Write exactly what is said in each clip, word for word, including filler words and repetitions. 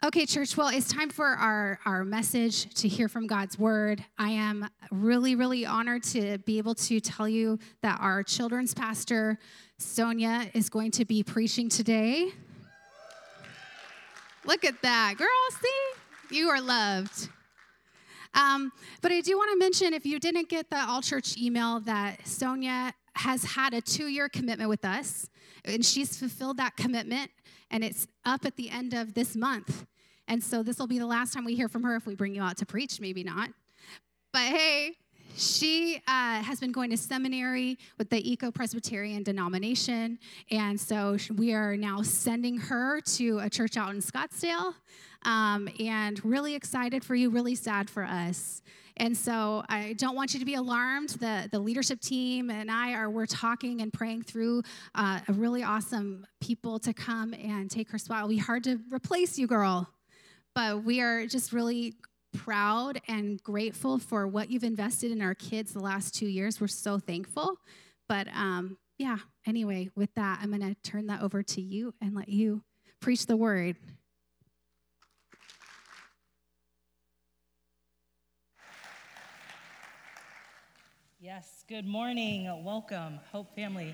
Okay, church, well, it's time for our, our message to hear from God's word. I am really, really honored to be able to tell you that our children's pastor, Sonia, is going to be preaching today. Look at that, girl, see? You are loved. Um, but I do want to mention, if you didn't get the all church email, that Sonia has had a two-year commitment with us, and she's fulfilled that commitment, and it's up at the end of this month. And so this will be the last time we hear from her. If we bring you out to preach, maybe not. But hey, she uh, has been going to seminary with the Eco-Presbyterian denomination. And so we are now sending her to a church out in Scottsdale. Um, and really excited for you, really sad for us. And so I don't want you to be alarmed. The, the leadership team and I are, we're talking and praying through uh, a really awesome people to come and take her spot. It'll be hard to replace you, girl. But we are just really proud and grateful for what you've invested in our kids the last two years. We're so thankful. But um, yeah, anyway, with that, I'm going to turn that over to you and let you preach the word. Yes, good morning. Welcome, Hope family.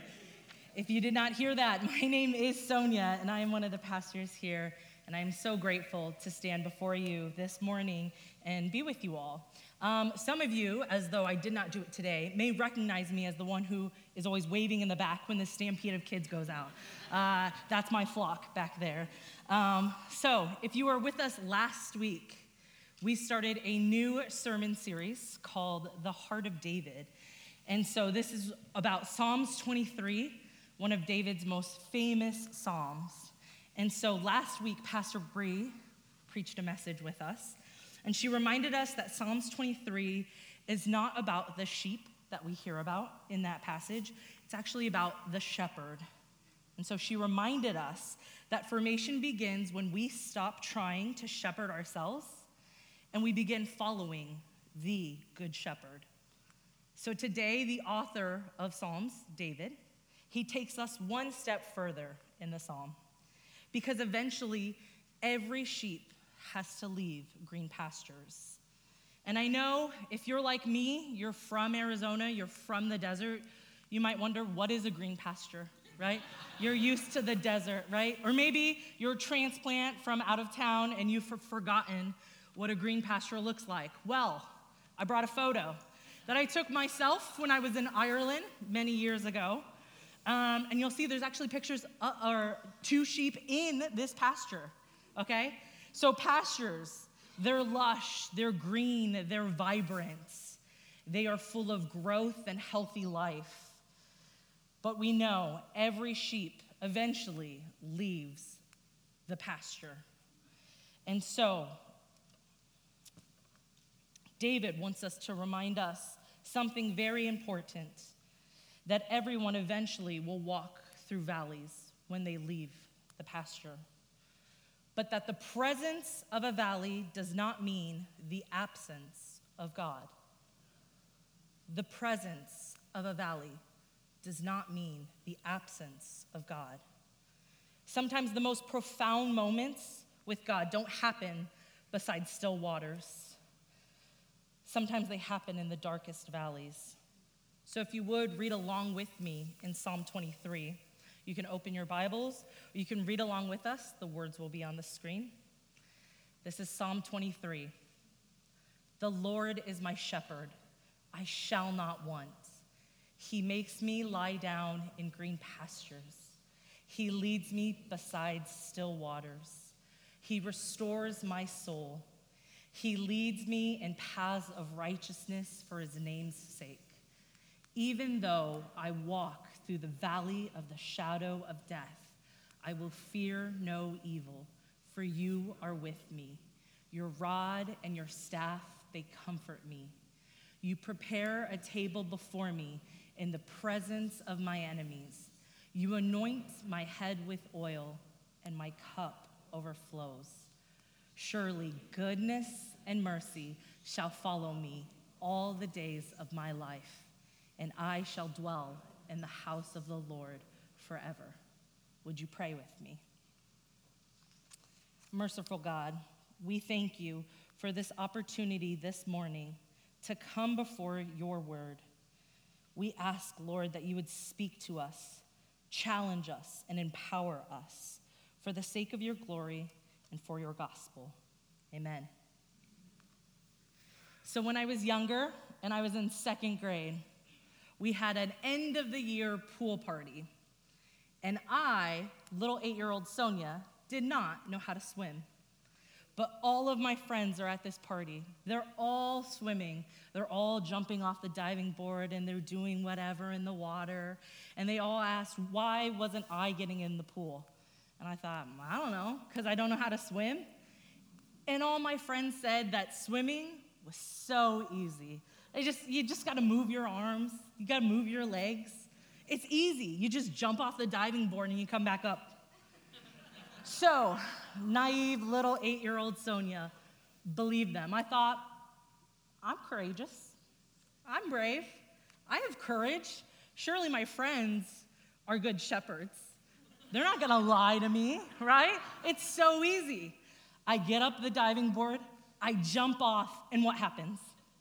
If you did not hear that, my name is Sonia, and I am one of the pastors here. And I am so grateful to stand before you this morning and be with you all. Um, some of you, as though I did not do it today, may recognize me as the one who is always waving in the back when the stampede of kids goes out. Uh, that's my flock back there. Um, so if you were with us last week, we started a new sermon series called The Heart of David. And so this is about Psalms twenty-three, one of David's most famous psalms. And so last week, Pastor Bree preached a message with us, and she reminded us that Psalms twenty-three is not about the sheep that we hear about in that passage. It's actually about the shepherd. And so she reminded us that formation begins when we stop trying to shepherd ourselves and we begin following the Good Shepherd. So today, the author of Psalms, David, he takes us one step further in the psalm. Because eventually, every sheep has to leave green pastures. And I know if you're like me, you're from Arizona, you're from the desert, you might wonder, what is a green pasture, right? You're used to the desert, right? Or maybe you're a transplant from out of town and you've forgotten what a green pasture looks like. Well, I brought a photo that I took myself when I was in Ireland many years ago. Um, and you'll see there's actually pictures of, or two sheep in this pasture, okay? So pastures, they're lush, they're green, they're vibrant. They are full of growth and healthy life. But we know every sheep eventually leaves the pasture. And so David wants us to remind us something very important, that everyone eventually will walk through valleys when they leave the pasture. But that the presence of a valley does not mean the absence of God. The presence of a valley does not mean the absence of God. Sometimes the most profound moments with God don't happen beside still waters. Sometimes they happen in the darkest valleys. So if you would, read along with me in Psalm twenty-three. You can open your Bibles, or you can read along with us. The words will be on the screen. This is Psalm twenty-three. The Lord is my shepherd. I shall not want. He makes me lie down in green pastures. He leads me beside still waters. He restores my soul. He leads me in paths of righteousness for his name's sake. Even though I walk through the valley of the shadow of death, I will fear no evil, for you are with me. Your rod and your staff, they comfort me. You prepare a table before me in the presence of my enemies. You anoint my head with oil, and my cup overflows. Surely goodness and mercy shall follow me all the days of my life, and I shall dwell in the house of the Lord forever. Would you pray with me? Merciful God, we thank you for this opportunity this morning to come before your word. We ask, Lord, that you would speak to us, challenge us, and empower us for the sake of your glory and for your gospel. Amen. So when I was younger and I was in second grade, we had an end of the year pool party. And I, little eight-year-old Sonia, did not know how to swim. But all of my friends are at this party. They're all swimming. They're all jumping off the diving board and they're doing whatever in the water. And they all asked, why wasn't I getting in the pool? And I thought, I don't know, because I don't know how to swim. And all my friends said that swimming was so easy. They just, you just got to move your arms. You got to move your legs. It's easy. You just jump off the diving board and you come back up. So, naive little eight-year-old Sonia believed them. I thought, I'm courageous. I'm brave. I have courage. Surely my friends are good shepherds. They're not going to lie to me, right? It's so easy. I get up the diving board, I jump off, and what happens?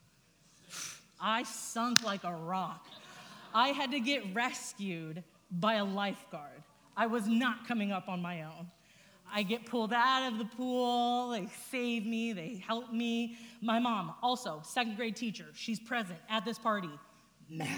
I sunk like a rock. I had to get rescued by a lifeguard. I was not coming up on my own. I get pulled out of the pool, they save me, they help me. My mom, also second grade teacher, she's present at this party, mad.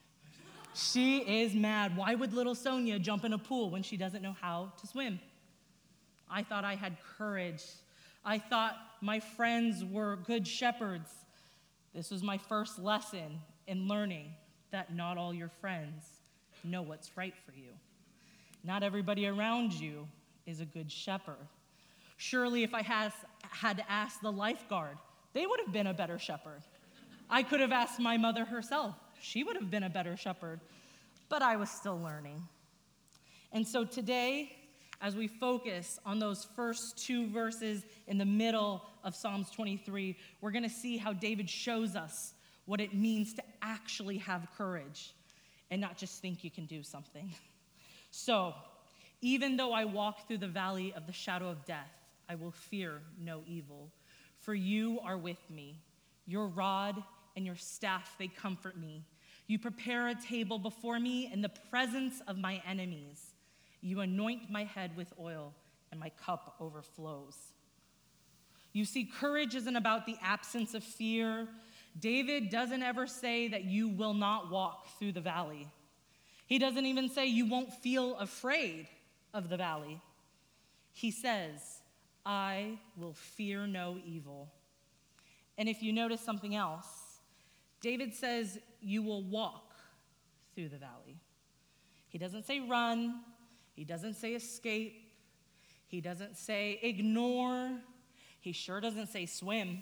She is mad. Why would little Sonia jump in a pool when she doesn't know how to swim? I thought I had courage. I thought my friends were good shepherds. This was my first lesson in learning that not all your friends know what's right for you. Not everybody around you is a good shepherd. Surely if I has, had to ask the lifeguard, they would have been a better shepherd. I could have asked my mother herself. She would have been a better shepherd, but I was still learning. And so today, as we focus on those first two verses in the middle of Psalms twenty-three, we're going to see how David shows us what it means to actually have courage and not just think you can do something. So, even though I walk through the valley of the shadow of death, I will fear no evil, for you are with me. Your rod and your staff, they comfort me. You prepare a table before me in the presence of my enemies. You anoint my head with oil, and my cup overflows. You see, courage isn't about the absence of fear. David doesn't ever say that you will not walk through the valley. He doesn't even say you won't feel afraid of the valley. He says, I will fear no evil. And if you notice something else, David says you will walk through the valley. He doesn't say run. He doesn't say escape. He doesn't say ignore. He sure doesn't say swim.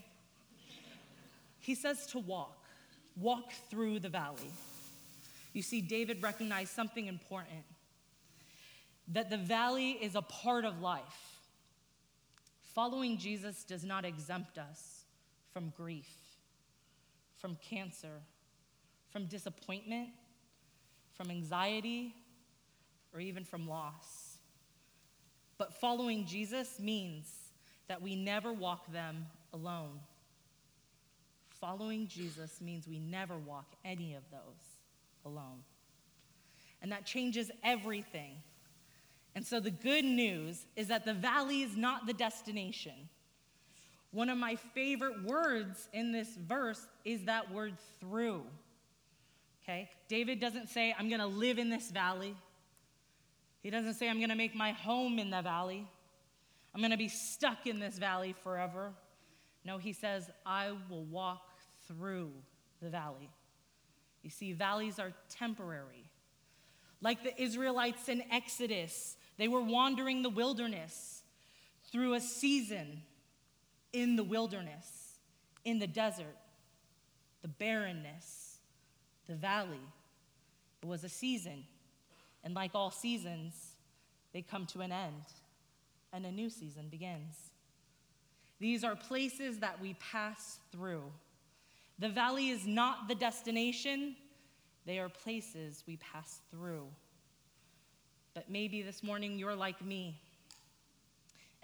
He says to walk. Walk through the valley. You see, David recognized something important, that the valley is a part of life. Following Jesus does not exempt us from grief, from cancer, from disappointment, from anxiety, or even from loss. But following Jesus means that we never walk them alone. Following Jesus means we never walk any of those alone. And that changes everything. And so the good news is that the valley is not the destination. One of my favorite words in this verse is that word through. Okay? David doesn't say, I'm going to live in this valley. He doesn't say, I'm going to make my home in the valley. I'm going to be stuck in this valley forever. No, he says, I will walk through the valley. You see, valleys are temporary. Like the Israelites in Exodus, they were wandering the wilderness through a season in the wilderness, in the desert, the barrenness, the valley. It was a season. And like all seasons, they come to an end, and a new season begins. These are places that we pass through. The valley is not the destination. They are places we pass through. But maybe this morning you're like me,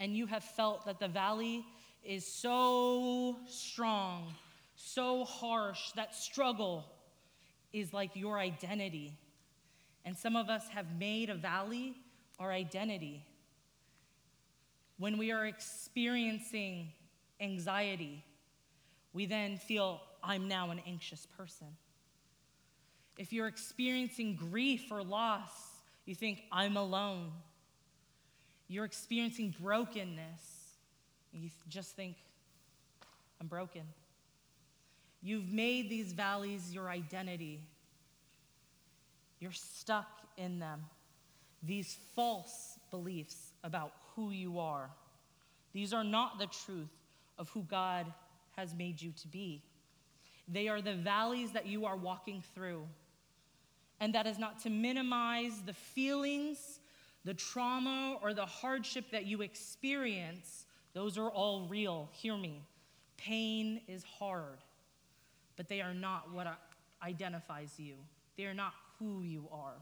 and you have felt that the valley is so strong, so harsh, that struggle is like your identity. And some of us have made a valley our identity. When we are experiencing anxiety, we then feel, I'm now an anxious person. If you're experiencing grief or loss, you think, I'm alone. You're experiencing brokenness, you just think, I'm broken. You've made these valleys your identity. You're stuck in them. These false beliefs about who you are. These are not the truth of who God has made you to be. They are the valleys that you are walking through. And that is not to minimize the feelings, the trauma, or the hardship that you experience. Those are all real. Hear me. Pain is hard, but they are not what identifies you. They are not who you are.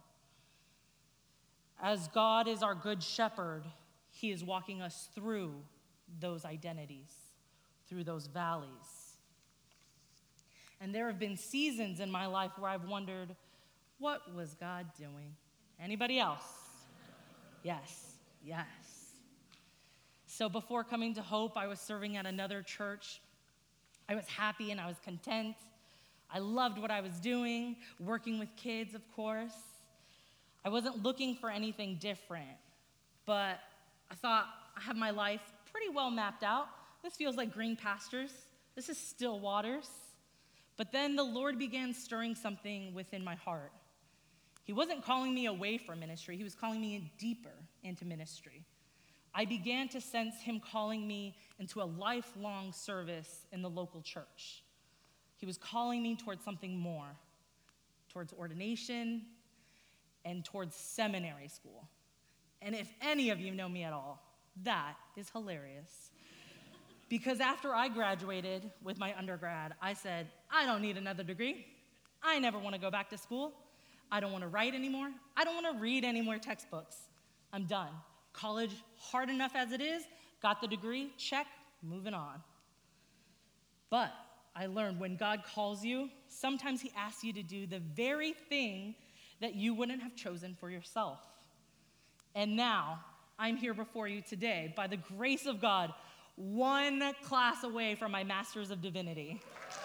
As God is our good shepherd, he is walking us through those identities, through those valleys. And there have been seasons in my life where I've wondered, what was God doing? Anybody else? Yes, yes. So before coming to Hope, I was serving at another church. I was happy and I was content. I loved what I was doing, working with kids, of course. I wasn't looking for anything different, but I thought, I have my life pretty well mapped out. This feels like green pastures. This is still waters. But then the Lord began stirring something within my heart. He wasn't calling me away from ministry. He was calling me in deeper into ministry. I began to sense him calling me into a lifelong service in the local church. He was calling me towards something more, towards ordination and towards seminary school. And if any of you know me at all, that is hilarious. Because after I graduated with my undergrad, I said, I don't need another degree. I never want to go back to school. I don't want to write anymore. I don't want to read any more textbooks. I'm done. College, hard enough as it is, got the degree, check, moving on. But I learned when God calls you, sometimes he asks you to do the very thing that you wouldn't have chosen for yourself. And now, I'm here before you today, by the grace of God, one class away from my Master's of Divinity.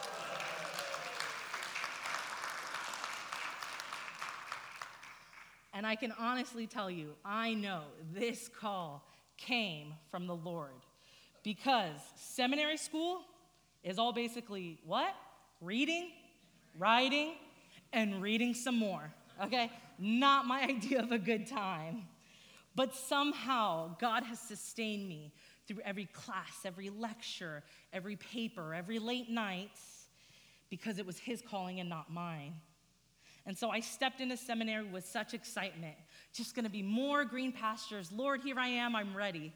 And I can honestly tell you, I know this call came from the Lord. Because seminary school is all basically what? Reading, writing, and reading some more, okay? Not my idea of a good time. But somehow, God has sustained me through every class, every lecture, every paper, every late night, because it was his calling and not mine. And so I stepped into seminary with such excitement. Just gonna be more green pastures. Lord, here I am, I'm ready.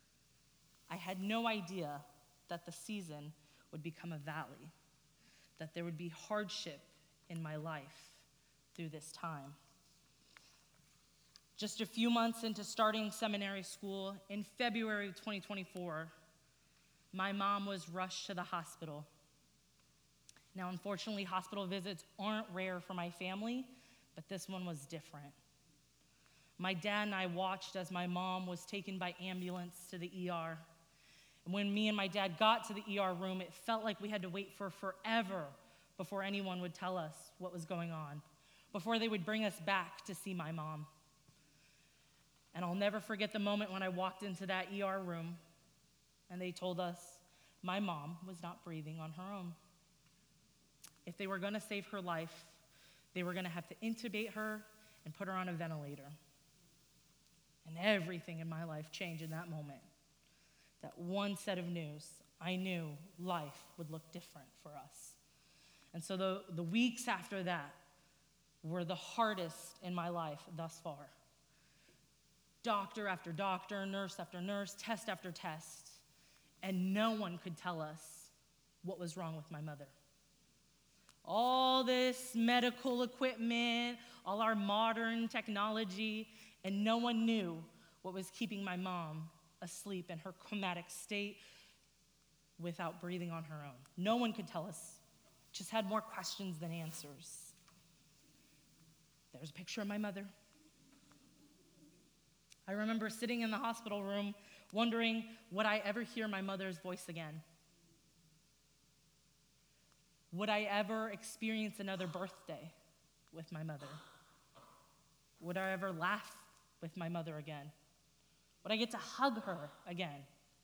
I had no idea that the season would become a valley, that there would be hardship in my life through this time. Just a few months into starting seminary school, in February of twenty twenty-four, my mom was rushed to the hospital. Now, unfortunately, hospital visits aren't rare for my family, but this one was different. My dad and I watched as my mom was taken by ambulance to the E R. And when me and my dad got to the E R room, it felt like we had to wait for forever before anyone would tell us what was going on, before they would bring us back to see my mom. And I'll never forget the moment when I walked into that E R room and they told us my mom was not breathing on her own. If they were going to save her life, they were going to have to intubate her and put her on a ventilator. And everything in my life changed in that moment. That one set of news, I knew life would look different for us. And so the, the weeks after that were the hardest in my life thus far. Doctor after doctor, nurse after nurse, test after test, and no one could tell us what was wrong with my mother. All this medical equipment, all our modern technology, and no one knew what was keeping my mom asleep in her comatic state without breathing on her own. No one could tell us. Just had more questions than answers. There's a picture of my mother. I remember sitting in the hospital room wondering, would I ever hear my mother's voice again? Would I ever experience another birthday with my mother? Would I ever laugh with my mother again? Would I get to hug her again?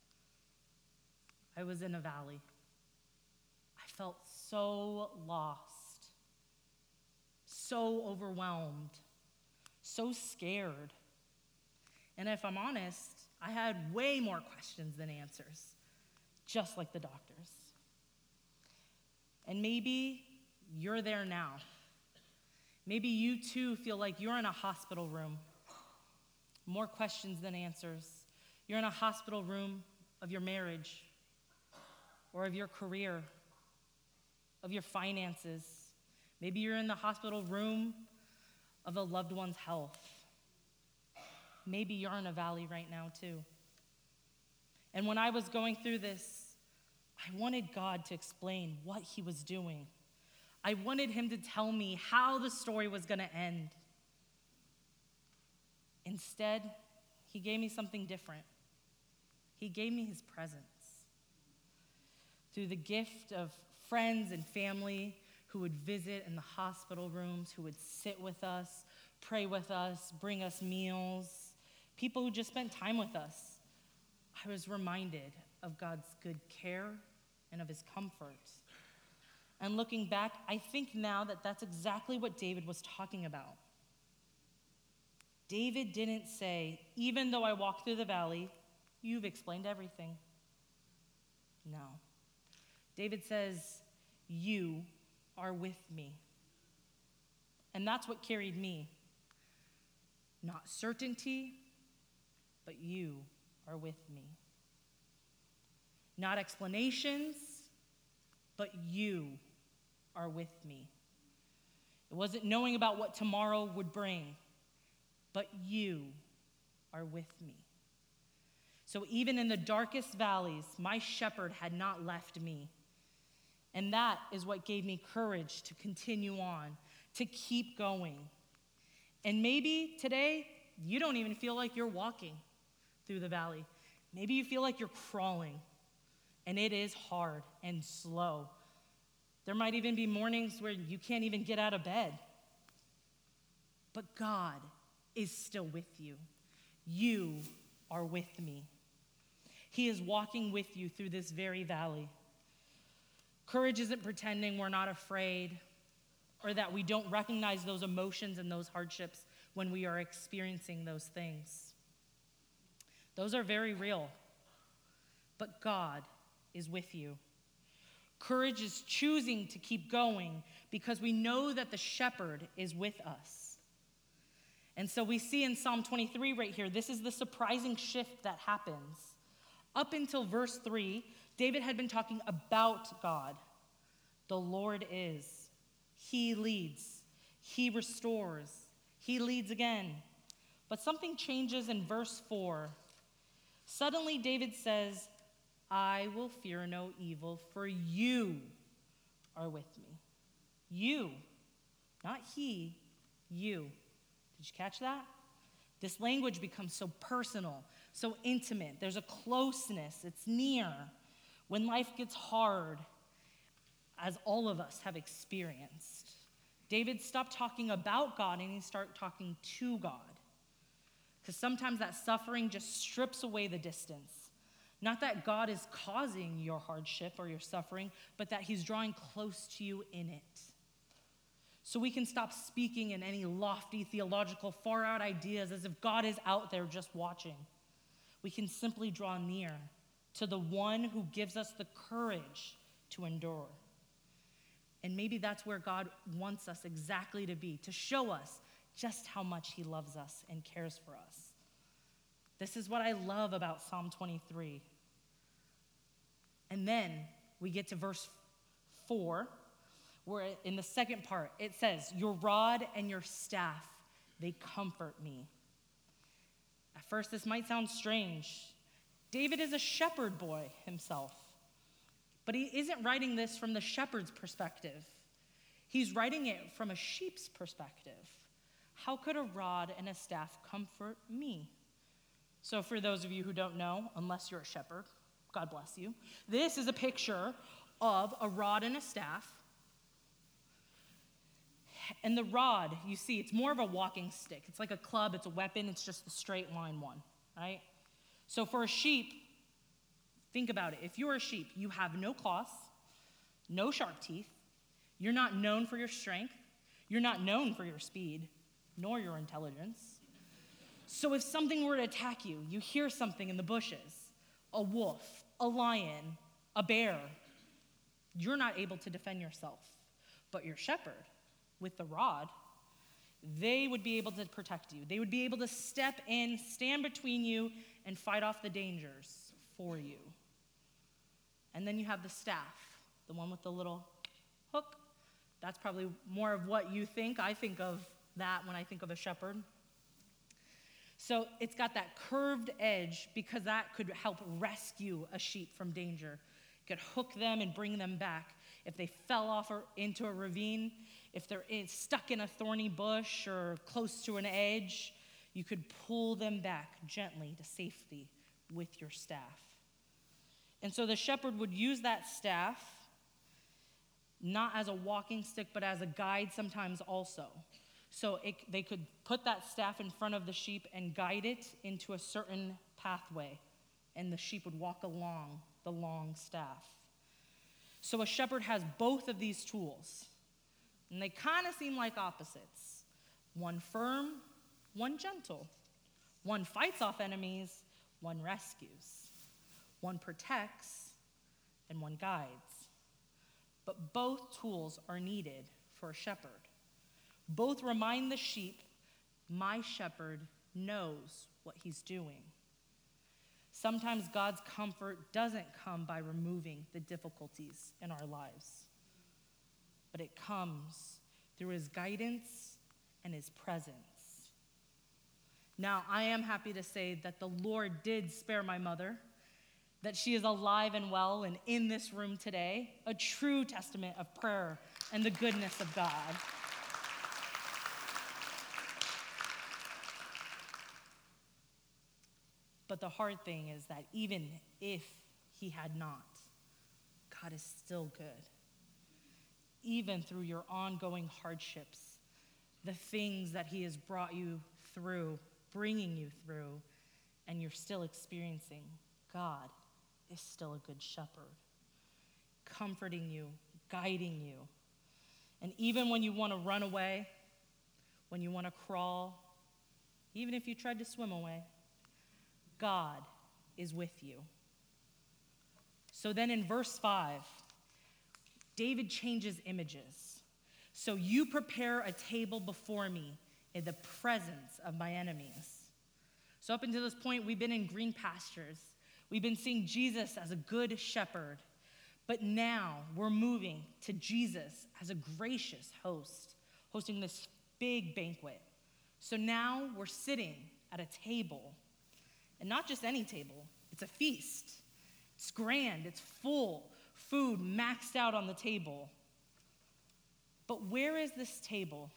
I was in a valley. I felt so lost, so overwhelmed, so scared. And if I'm honest, I had way more questions than answers, just like the doctors. And maybe you're there now. Maybe you too feel like you're in a hospital room. More questions than answers. You're in a hospital room of your marriage, or of your career, of your finances. Maybe you're in the hospital room of a loved one's health. Maybe you're in a valley right now too. And when I was going through this, I wanted God to explain what he was doing. I wanted him to tell me how the story was going to end. Instead, he gave me something different. He gave me his presence. Through the gift of friends and family who would visit in the hospital rooms, who would sit with us, pray with us, bring us meals, people who just spent time with us, I was reminded of God's good care and of his comfort. And looking back, I think now that that's exactly what David was talking about. David didn't say, even though I walk through the valley, you've explained everything. No. David says, you are with me. And that's what carried me. Not certainty, but you are with me. Not explanations, but you are with me. It wasn't knowing about what tomorrow would bring, but you are with me. So even in the darkest valleys, my shepherd had not left me. And that is what gave me courage to continue on, to keep going. And maybe today, you don't even feel like you're walking through the valley. Maybe you feel like you're crawling, and it is hard and slow. There might even be mornings where you can't even get out of bed. But God is still with you. You are with me. He is walking with you through this very valley. Courage isn't pretending we're not afraid or that we don't recognize those emotions and those hardships when we are experiencing those things. Those are very real. But God is with you. Courage is choosing to keep going because we know that the shepherd is with us. And so we see in Psalm twenty-three right here, this is the surprising shift that happens. Up until verse three, David had been talking about God. The Lord is. He leads. He restores. He leads again. But something changes in verse four. Suddenly David says, I will fear no evil, for you are with me. You, not he, you. Did you catch that? This language becomes so personal, so intimate. There's a closeness. It's near. When life gets hard, as all of us have experienced, David stopped talking about God and he started talking to God. Because sometimes that suffering just strips away the distance. Not that God is causing your hardship or your suffering, but that he's drawing close to you in it. So we can stop speaking in any lofty, theological, far-out ideas as if God is out there just watching. We can simply draw near to the one who gives us the courage to endure. And maybe that's where God wants us exactly to be, to show us just how much he loves us and cares for us. This is what I love about Psalm twenty-three. And then we get to verse four, where in the second part, it says, your rod and your staff, they comfort me. At first, this might sound strange. David is a shepherd boy himself, but he isn't writing this from the shepherd's perspective. He's writing it from a sheep's perspective. How could a rod and a staff comfort me? So for those of you who don't know, unless you're a shepherd, God bless you, this is a picture of a rod and a staff. And the rod, you see, it's more of a walking stick. It's like a club, it's a weapon, it's just the straight line one, right? So for a sheep, think about it. If you're a sheep, you have no claws, no sharp teeth. You're not known for your strength. You're not known for your speed, nor your intelligence. So if something were to attack you, you hear something in the bushes, a wolf, a lion, a bear, you're not able to defend yourself. But your shepherd, with the rod, they would be able to protect you. They would be able to step in, stand between you, and fight off the dangers for you. And then you have the staff, the one with the little hook. That's probably more of what you think. I think of that when I think of a shepherd. So it's got that curved edge because that could help rescue a sheep from danger. It could hook them and bring them back. If they fell off or into a ravine, if they're in, stuck in a thorny bush or close to an edge, you could pull them back gently to safety with your staff. And so the shepherd would use that staff not as a walking stick, but as a guide sometimes also. So it, they could put that staff in front of the sheep and guide it into a certain pathway, and the sheep would walk along the long staff. So a shepherd has both of these tools, and they kind of seem like opposites. One firm, one gentle. One fights off enemies, one rescues. One protects, and one guides. But both tools are needed for a shepherd. Both remind the sheep, my shepherd knows what he's doing. Sometimes God's comfort doesn't come by removing the difficulties in our lives, but it comes through his guidance and his presence. Now, I am happy to say that the Lord did spare my mother, that she is alive and well and in this room today, a true testament of prayer and the goodness of God. But the hard thing is that even if he had not, God is still good. Even through your ongoing hardships, the things that he has brought you through, bringing you through, and you're still experiencing, God is still a good shepherd, comforting you, guiding you. And even when you want to run away, when you want to crawl, even if you tried to swim away, God is with you. So then in verse five, David changes images. So you prepare a table before me in the presence of my enemies. So up until this point, we've been in green pastures. We've been seeing Jesus as a good shepherd. But now we're moving to Jesus as a gracious host, hosting this big banquet. So now we're sitting at a table. And not just any table, it's a feast. It's grand, it's full, food maxed out on the table. But where is this table?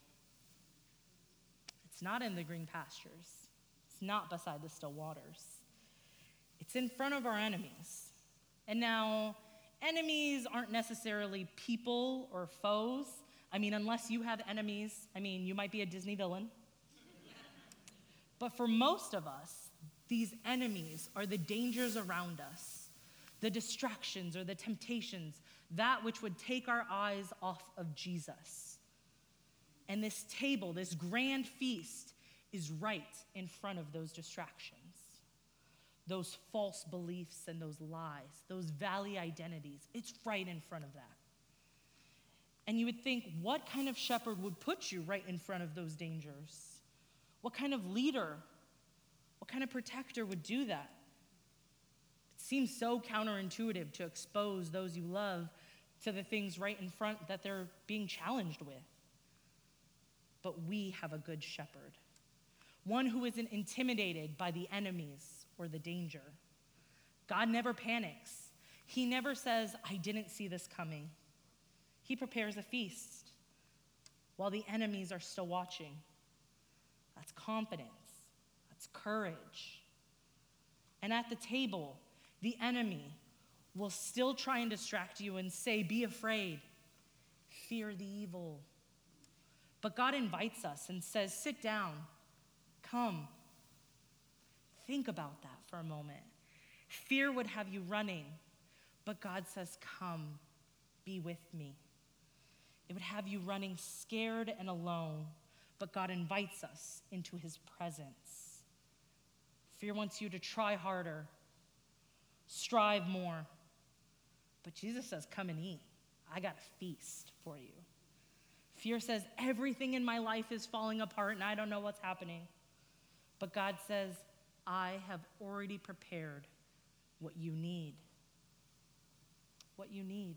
It's not in the green pastures. It's not beside the still waters. It's in front of our enemies. And now, enemies aren't necessarily people or foes. I mean, unless you have enemies, I mean, you might be a Disney villain. But for most of us, these enemies are the dangers around us, the distractions or the temptations, that which would take our eyes off of Jesus. And this table, this grand feast, is right in front of those distractions, those false beliefs and those lies, those valley identities. It's right in front of that. And you would think, what kind of shepherd would put you right in front of those dangers? What kind of leader, what kind of protector would do that? It seems so counterintuitive to expose those you love to the things right in front that they're being challenged with. But we have a good shepherd, one who isn't intimidated by the enemies or the danger. God never panics. He never says, I didn't see this coming. He prepares a feast while the enemies are still watching. That's confidence. That's courage. And at the table, the enemy will still try and distract you and say, be afraid, fear the evil. But God invites us and says, sit down, come. Think about that for a moment. Fear would have you running, but God says, come, be with me. It would have you running scared and alone, but God invites us into his presence. Fear wants you to try harder, strive more. But Jesus says, come and eat. I got a feast for you. Fear says, everything in my life is falling apart and I don't know what's happening. But God says, I have already prepared what you need. What you need.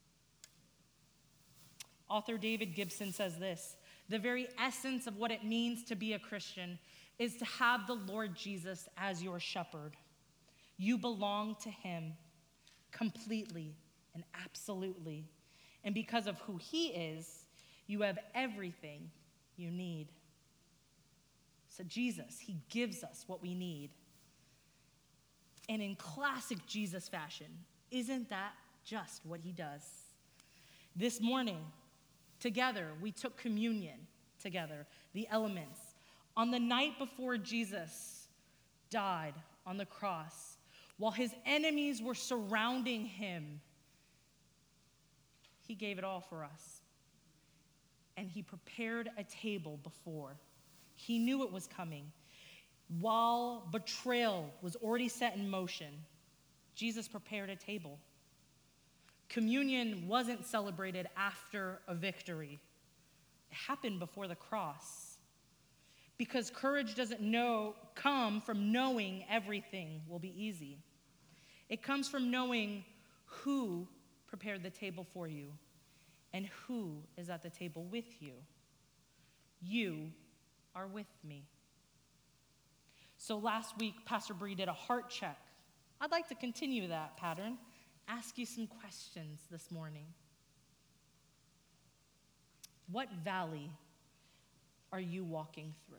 Author David Gibson says this, the very essence of what it means to be a Christian is to have the Lord Jesus as your shepherd. You belong to him completely and absolutely. And because of who he is, you have everything you need. So Jesus, he gives us what we need. And in classic Jesus fashion, isn't that just what he does? This morning, together, we took communion together, the elements. On the night before Jesus died on the cross, while his enemies were surrounding him, he gave it all for us. And he prepared a table before. He knew it was coming. While betrayal was already set in motion, Jesus prepared a table. Communion wasn't celebrated after a victory. It happened before the cross. Because courage doesn't know, come from knowing everything will be easy. It comes from knowing who prepared the table for you and who is at the table with you. You are with me. So last week, Pastor Bree did a heart check. I'd like to continue that pattern. Ask you some questions this morning. What valley are you walking through?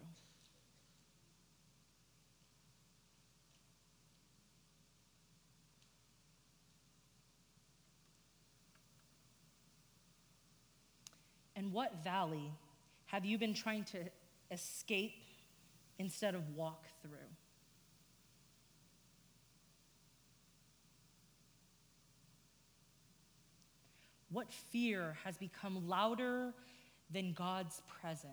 And what valley have you been trying to escape instead of walk through? What fear has become louder than God's presence?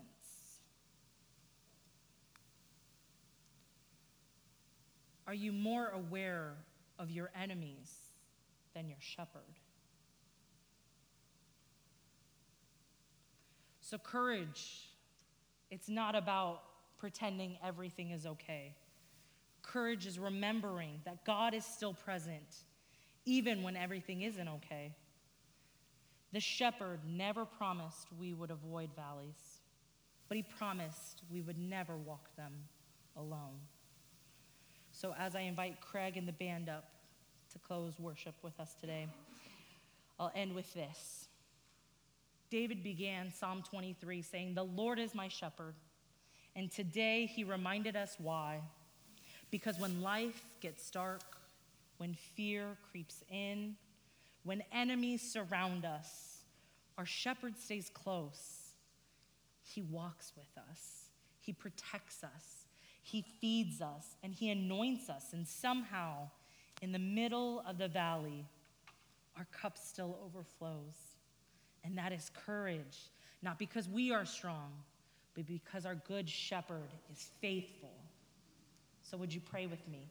Are you more aware of your enemies than your shepherd? So courage, it's not about pretending everything is okay. Courage is remembering that God is still present, even when everything isn't okay. The shepherd never promised we would avoid valleys, but he promised we would never walk them alone. So as I invite Craig and the band up to close worship with us today, I'll end with this. David began Psalm twenty-three saying, "The Lord is my shepherd." And today he reminded us why. Because when life gets dark, when fear creeps in, when enemies surround us, our shepherd stays close. He walks with us. He protects us. He feeds us, and he anoints us. And somehow, in the middle of the valley, our cup still overflows. And that is courage, not because we are strong, but because our good shepherd is faithful. So would you pray with me?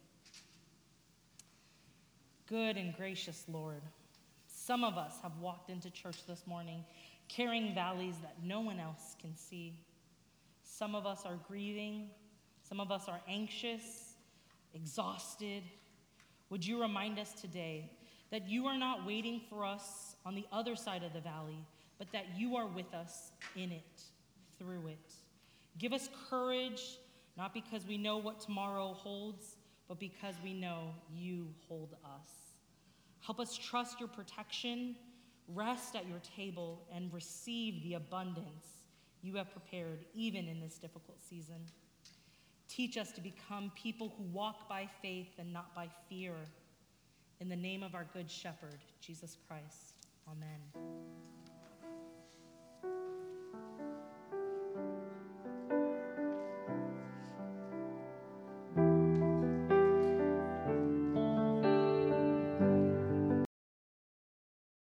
Good and gracious Lord, some of us have walked into church this morning carrying valleys that no one else can see. Some of us are grieving. Some of us are anxious, exhausted. Would you remind us today that you are not waiting for us on the other side of the valley, but that you are with us in it, through it. Give us courage, not because we know what tomorrow holds, but because we know you hold us. Help us trust your protection, rest at your table, and receive the abundance you have prepared even in this difficult season. Teach us to become people who walk by faith and not by fear. In the name of our good shepherd, Jesus Christ. Amen.